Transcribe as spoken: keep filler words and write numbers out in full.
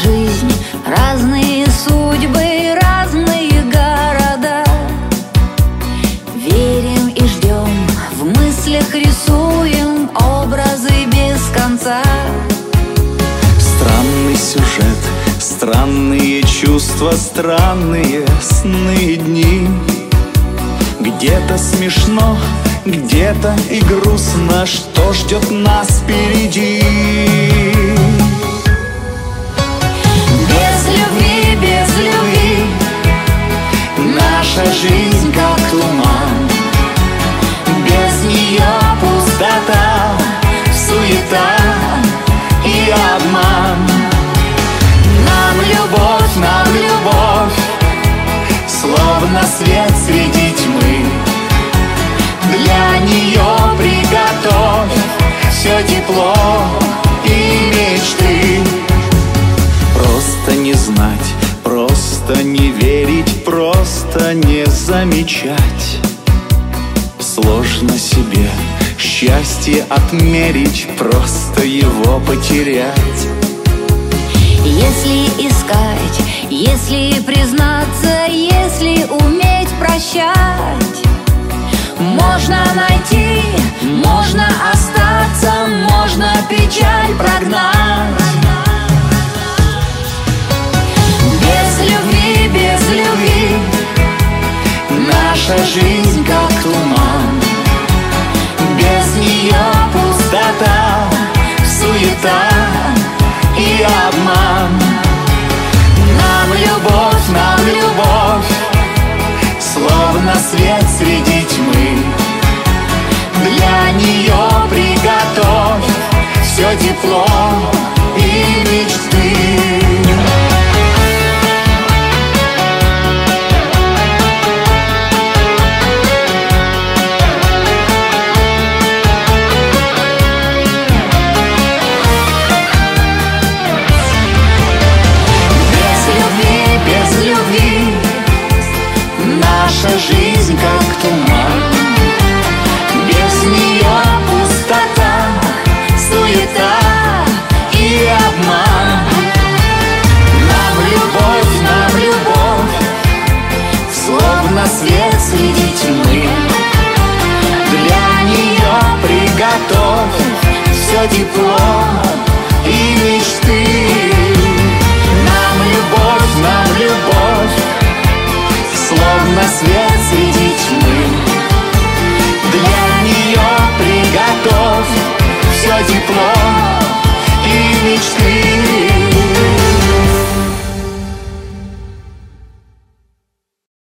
жизнь, разные судьбы, разные города. Верим и ждем, в мыслях рисуем образы без конца. Странный сюжет, странные чувства, странные сны и дни. Где-то смешно, где-то и грустно, что ждет нас впереди. Без любви, без любви наша жизнь как туман. без нее Пустота, суета и обман. нам любовь, Нам любовь, словно свет среди тьмы. Для нее приготовь все тепло и мечты. Просто не знать, просто не верить, просто не замечать. Сложно себе счастье отмерить, просто его потерять. если искать, если признаться, если уметь прощать, можно найти, можно остаться, можно печаль прогнать. Без любви, без любви Наша жизнь как туман. без нее Пустота, суета и обман. нам любовь, Нам любовь, словно свет среди тьмы. Для нее приготовь все тепло и мечты. Наша жизнь как туман. без нее Пустота, суета и обман. Нам любовь, нам любовь, словно свет среди тьмы. Для нее приготовь все тепло